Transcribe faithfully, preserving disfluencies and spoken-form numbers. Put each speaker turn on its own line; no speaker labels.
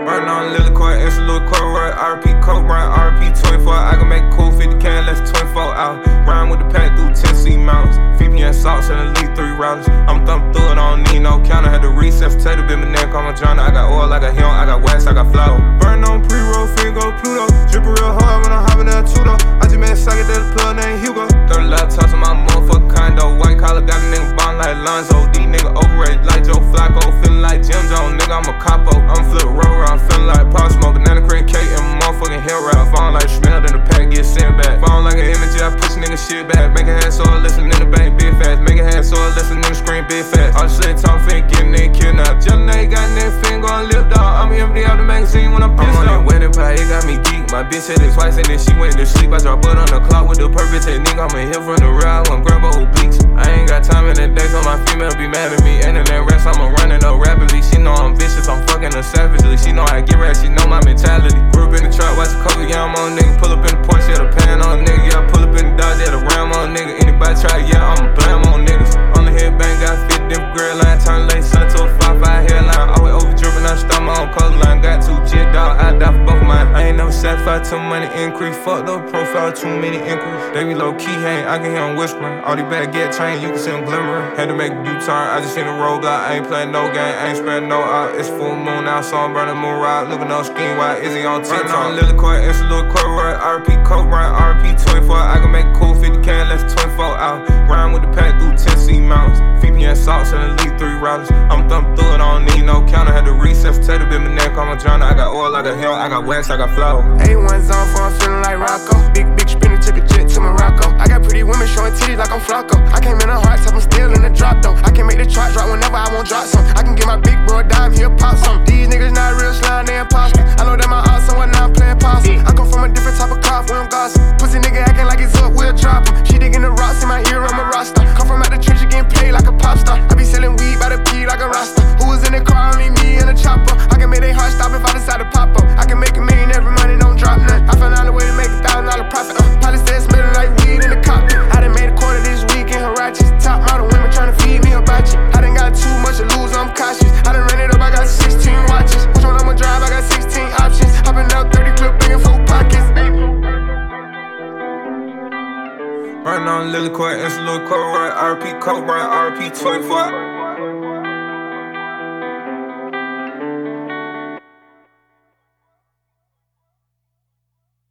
Burn on Lily Court, it's a little court, right? R P Coke, run R P twenty-four. I can make cool fifty K, less twenty-four out. Rhyme with the pack through Tennessee mountains. V P N salts and elite three routers. I'm thumping through it, I don't need no counter. Had to recess, potato, bit my neck, I'm a John. I got oil, I got him, I got wax, I got flour. Burn on pre-roll, finger, Pluto. Drippin' real hard when I'm hopping that two though. I just made a psychedelic plug named Hugo. thirty laptops in my motherfucking condo. White collar got a nigga bond like Lonzo. D nigga overrated like Joe Flacco. Feeling like Jim Jones, nigga, I'm a capo. I'm flip roll I'm feeling like Pop Smoke. Banana cream cake and motherfucking hair wrap. Phone like smelled in the pack, get sent back. Phone like an image, I push nigga shit back. Make a hand so I listen in the bank, big fast. Make a hand so I listen in the screen, big fast. All the shit talk, fin, getting in, kidnapped. Jelly nigga got that fin, gon' live dog. I'm empty out the magazine when I'm pissed off. I'm on that wedding pie, it got me geek. My bitch said it twice and then she went to sleep. I drop butt on the clock with the perfect technique. I'm in here from the ride, I'm grab old beaks. I ain't got time in the day, so my female be mad at me. And in that rest, I'm running up rapidly. She know I'm vicious, I'm fucking her savagely. She know I get rap, she know my mentality. Grew up in the trap, watch the cover, yeah, I'm on nigga. Pull up in the Porsche, yeah, the pan on nigga. Yeah, pull up in the Dodge, yeah, the Ram on nigga. Anybody try, yeah, I'ma blam on niggas. On the headbang, got fifty different grill line. Turn late sun to a five five hairline. Always over dripping, I start my own color line. Got two jit dog, I die for both of mine. I ain't never satisfied till money increase. Fuck the profile, too many inquiries. They be low key, hang, I can hear them whispering. All these bad get trained, you can see them glimmering. Had to make a U-turn, I just seen the roadblock. I ain't playing no game, I ain't spreading no out. It's full moon now, so I'm burning moon ride. Looking on scheme, why is he on TikTok? Right now, Lily Court, it's a little court, right? R P Coke, run R P twenty-four. I can make cool fifty K, less twenty-four out. Rhyme with the pack through Tennessee mountains. V P N salts and elite three routers. I'm thumping through it, I don't need no counter. Had to recess, potato, bit my neck, I'm a John. I got oil, I got hell, I got wax, I got flour.
A one's on for I'm feeling like Rocco. Big, big spinner, took a jet to Morocco. I got pretty women showing titties like I'm Flacco. I came in a hard top, I'm still in the drop though. I can make the chart drop whenever I want drop some. I can get my big bro a dime, he'll pop some. These niggas not real slime, they imposter. I know that my odds somewhere now I'm playing possum. I come from a different type of craft, we don't gossip. Pussy nigga acting like it's up, we'll drop him. She digging the rocks in my ear, I'm a roster. Come from out the trench, getting paid like a pop star. I be selling weed by the P like a roster. Who was in the car, only me and a chopper. I can make they heart stop if I decide to pop up. I can make a million every money, don't drop none. I found out a way to make a thousand dollar profit. Uh, Probably said smelling like weed in the cockpit. I done made a quarter this week in Harachis. Top model women tryna feed me hibachi. I done got too much to lose, I'm cautious. I done ran it up, I got sixteen watches. Which one I'ma drive? I got sixteen options. Hopping out thirty clip, bringing four pockets.
Burn on Lily Court, it's a little court, right? R P Coke, run R P twenty-four.